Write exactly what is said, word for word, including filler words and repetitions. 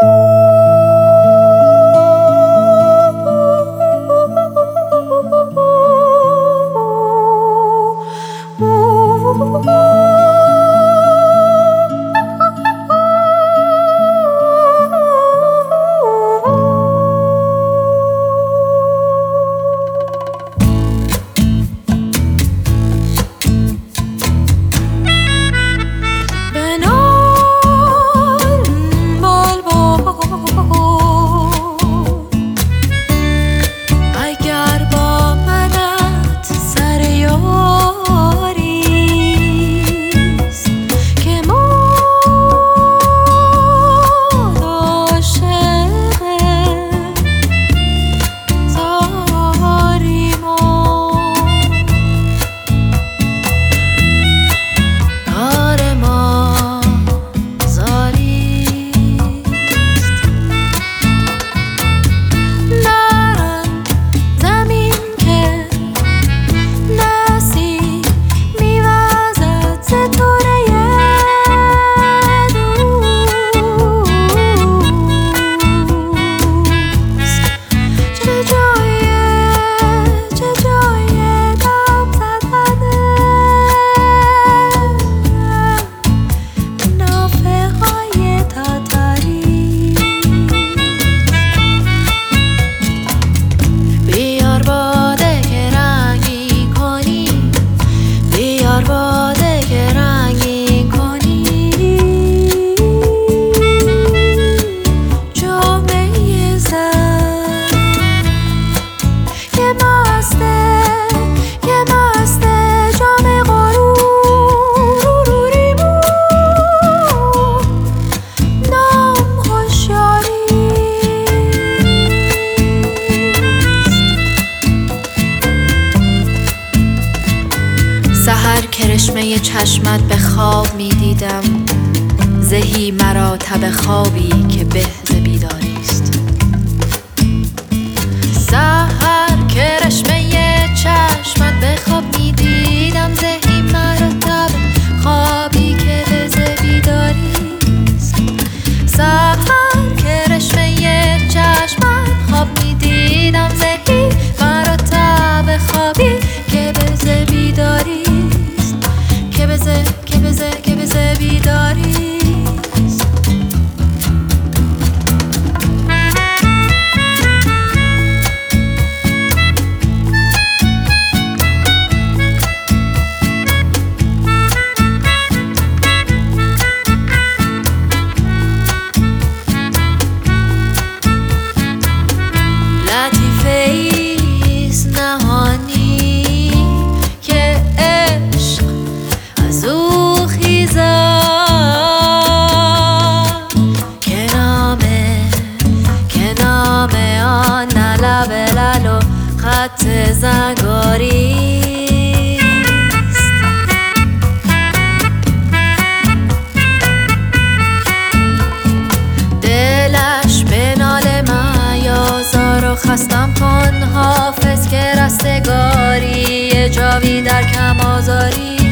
سحر کرشمه چشمت به خواب می دیدم، زهی مرا تب خوابی که به ز بیداری است. سحر کرشمه چشمت به خواب می دیدم، زهی مرا تب خوابی که به ز بیداری است. سحر کرشمه چشمت خواب می دیدم، زهی مرا تب خوابی که به ز بیداری است، که به ز که به ز که به ز بیداری است. لطیفه ایست نهانی که عشق از او خیزد، که نامه که نامه آن نه لب لعل و خط زنگاری است. دلش به ناله میازار و خستم کن حافظ که رستگاری جاوی در کم آزاری.